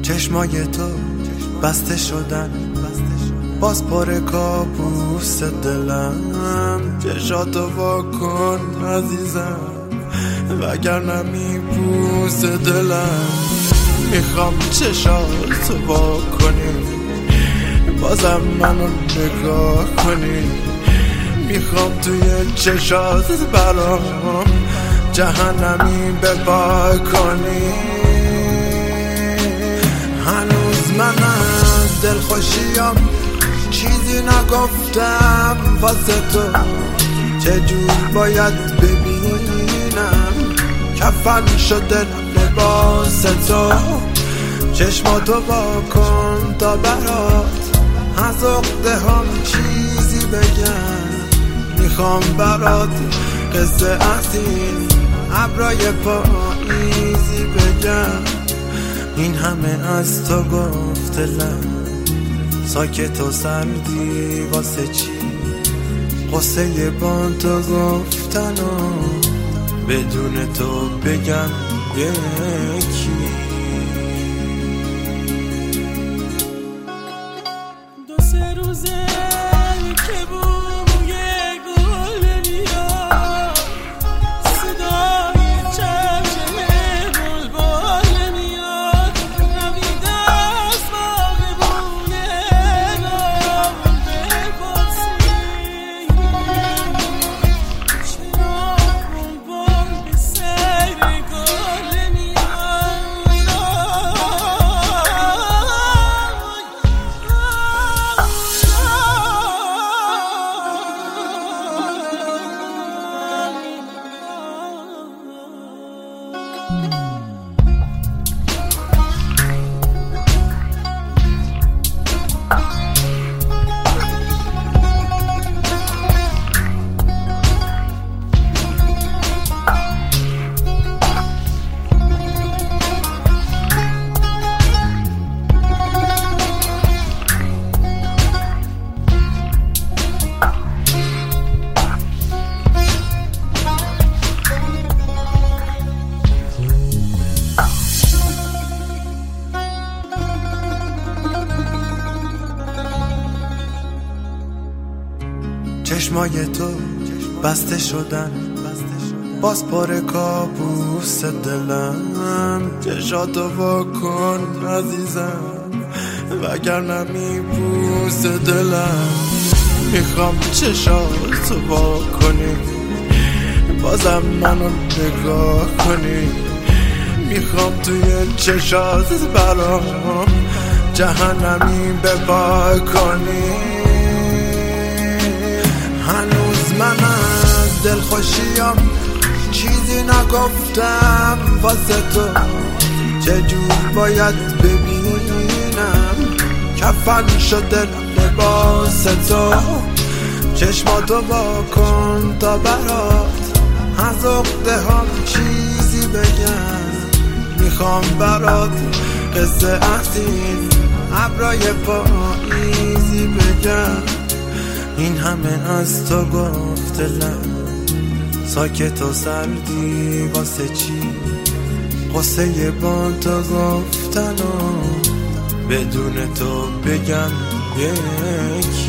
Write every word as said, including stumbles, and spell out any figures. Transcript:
چشمای تو بسته شدن، باز پر کابوس دلم. چشاتو وا کن عزیزم وگرنه میبوس دلم. میخوام چشاتو وا کنی بازم منو نگاه کنی. میخوام توی چشات برام جهنمی بپا کنی. هنوز من از دلخوشیم چیزی نگفتم واسه تو. چجور باید ببینم کفن شده لباس تو. چشماتو وا کن تا برات از عقده هم چیزی بگم. میخوام برات قصه از این ابرای پاییزی بگم. این همه از تو گفته لب ساکت و سردی واسه چی؟ قصه با تو گفتن و بدون تو بگم یکی. دو سه روزه که بوی گل میاد، صدای چرچه بلبل میاد. نمیده از باغبونه نام بپرسی چرا بلبل به سیر گل میاد. چشمای تو بسته شدن، باز پر کابوس دلم. چشاتو وا کن عزیزم وگرنه میبوس دلم. میخوام چشاتو وا کنی بازم منو نگاه کنی. میخوام توی چشات برام جهنمی بپا کنی. هنوز من از دلخوشیم چیزی نگفتم واسه تو. چجور باید ببینم کفن شده لباس تو. چشماتو وا کن تا برات از عقده هم چیزی بگم. میخوام برات قصه از این ابرای پاییزی بگم. این همه از تو گفته لب ساکت و سردی واسه چی؟ قصه با تو گفتن و بدون تو بگم یکی.